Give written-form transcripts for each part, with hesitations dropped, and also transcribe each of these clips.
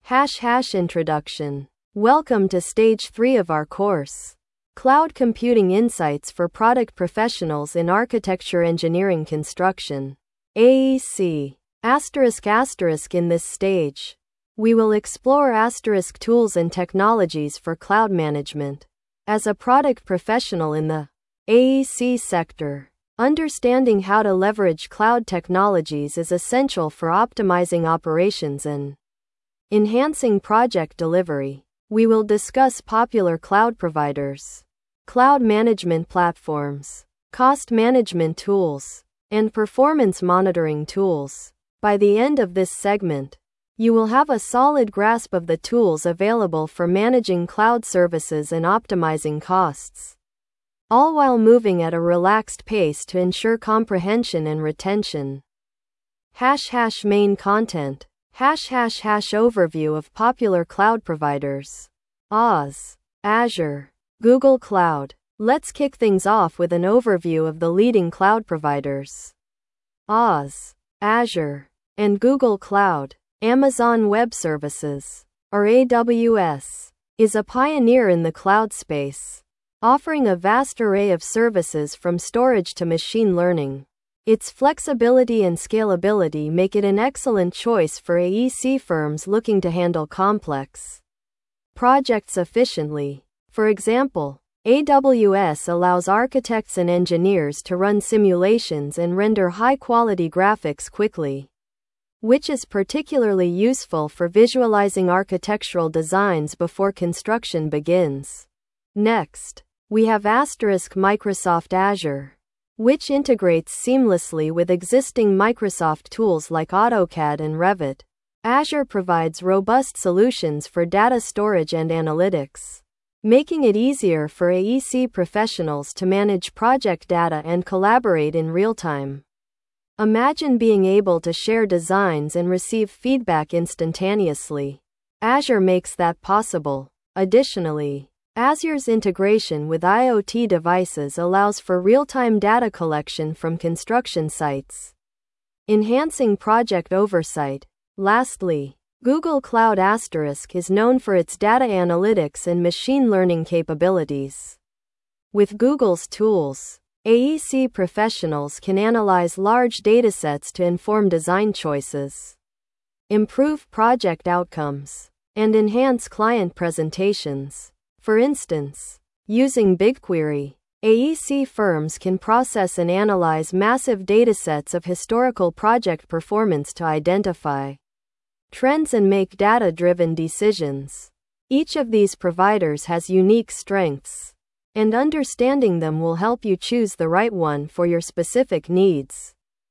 Introduction. Welcome to Stage 3 of our course. Cloud Computing Insights for Product Professionals in Architecture Engineering Construction. AEC. In this stage, we will explore tools and technologies for cloud management. As a product professional in the AEC sector, understanding how to leverage cloud technologies is essential for optimizing operations and enhancing project delivery. We will discuss popular cloud providers, cloud management platforms, cost management tools, and performance monitoring tools. By the end of this segment, you will have a solid grasp of the tools available for managing cloud services and optimizing costs, all while moving at a relaxed pace to ensure comprehension and retention. Main content. Overview of popular cloud providers. Oz, Azure, Google Cloud. Let's kick things off with an overview of the leading cloud providers. Oz, Azure, and Google Cloud. Amazon Web Services, or AWS, is a pioneer in the cloud space, offering a vast array of services from storage to machine learning. Its flexibility and scalability make it an excellent choice for AEC firms looking to handle complex projects efficiently. For example, AWS allows architects and engineers to run simulations and render high-quality graphics quickly, which is particularly useful for visualizing architectural designs before construction begins. Next, we have Microsoft Azure, which integrates seamlessly with existing Microsoft tools like AutoCAD and Revit. Azure provides robust solutions for data storage and analytics, making it easier for AEC professionals to manage project data and collaborate in real time. Imagine being able to share designs and receive feedback instantaneously. Azure makes that possible. Additionally, Azure's integration with IoT devices allows for real-time data collection from construction sites, enhancing project oversight. Lastly, Google Cloud is known for its data analytics and machine learning capabilities. With Google's tools, AEC professionals can analyze large datasets to inform design choices, improve project outcomes, and enhance client presentations. For instance, using BigQuery, AEC firms can process and analyze massive datasets of historical project performance to identify trends and make data-driven decisions. Each of these providers has unique strengths, and understanding them will help you choose the right one for your specific needs.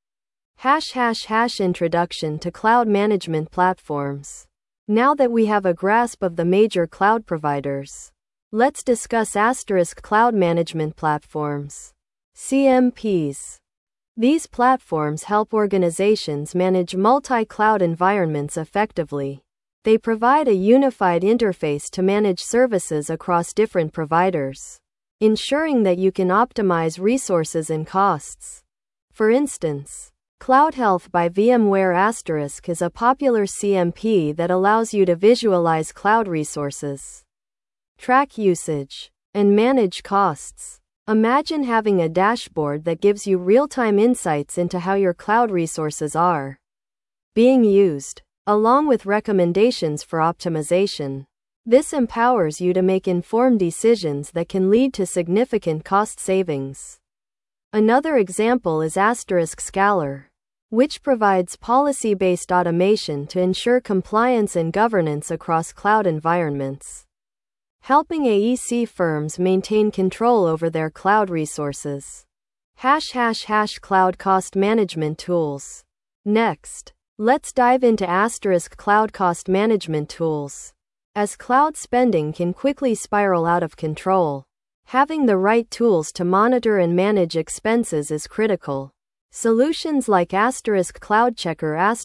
Introduction to cloud management platforms. Now that we have a grasp of the major cloud providers, let's discuss cloud management platforms, CMPs. These platforms help organizations manage multi-cloud environments effectively. They provide a unified interface to manage services across different providers, ensuring that you can optimize resources and costs. For instance, Cloud Health by VMware is a popular CMP that allows you to visualize cloud resources, track usage, and manage costs. Imagine having a dashboard that gives you real-time insights into how your cloud resources are being used, along with recommendations for optimization. This empowers you to make informed decisions that can lead to significant cost savings. Another example is Scalar, which provides policy-based automation to ensure compliance and governance across cloud environments, helping AEC firms maintain control over their cloud resources. Cloud cost management tools. Next, let's dive into cloud cost management tools. As cloud spending can quickly spiral out of control, having the right tools to monitor and manage expenses is critical. Solutions like Cloud Checker and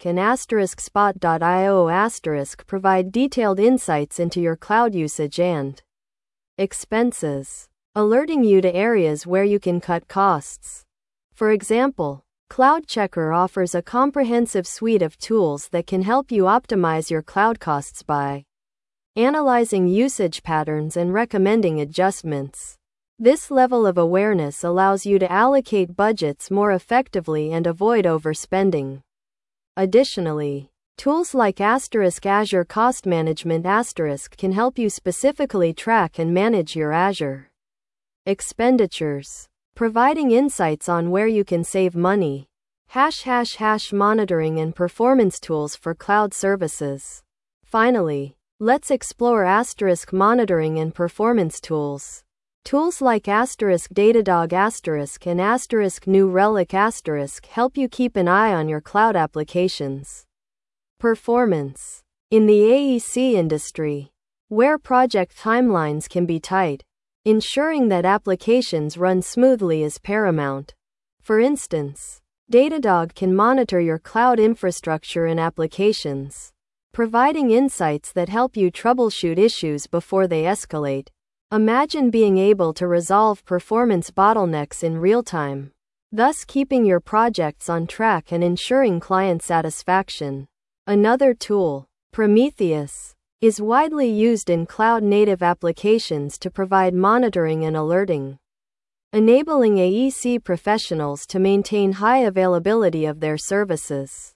Spot.io provide detailed insights into your cloud usage and expenses, alerting you to areas where you can cut costs. For example, CloudCheckr offers a comprehensive suite of tools that can help you optimize your cloud costs by analyzing usage patterns and recommending adjustments. This level of awareness allows you to allocate budgets more effectively and avoid overspending. Additionally, tools like Azure Cost Management can help you specifically track and manage your Azure expenditures, providing insights on where you can save money. Monitoring and performance tools for cloud services. Finally, let's explore monitoring and performance tools. Tools like Datadog and New Relic help you keep an eye on your cloud applications performance. In the AEC industry, where project timelines can be tight, ensuring that applications run smoothly is paramount. For instance, Datadog can monitor your cloud infrastructure and applications, providing insights that help you troubleshoot issues before they escalate. Imagine being able to resolve performance bottlenecks in real time, thus keeping your projects on track and ensuring client satisfaction. Another tool, Prometheus, is widely used in cloud-native applications to provide monitoring and alerting, enabling AEC professionals to maintain high availability of their services.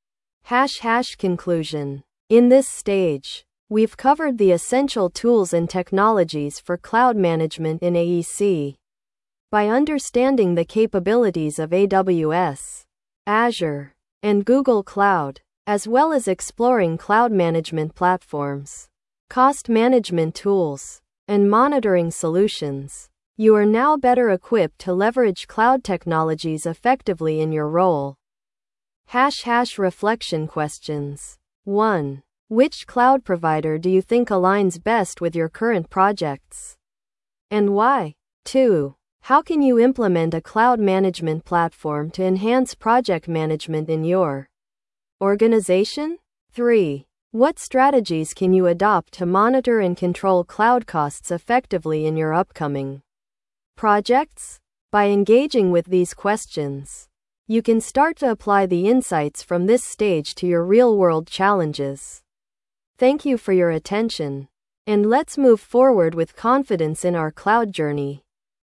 Conclusion. In this stage, we've covered the essential tools and technologies for cloud management in AEC. By understanding the capabilities of AWS, Azure, and Google Cloud, as well as exploring cloud management platforms, cost management tools, and monitoring solutions, you are now better equipped to leverage cloud technologies effectively in your role. Reflection questions. 1. Which cloud provider do you think aligns best with your current projects? And why? 2. How can you implement a cloud management platform to enhance project management in your organization? 3. What strategies can you adopt to monitor and control cloud costs effectively in your upcoming projects? By engaging with these questions, you can start to apply the insights from this stage to your real-world challenges. Thank you for your attention, and let's move forward with confidence in our cloud journey.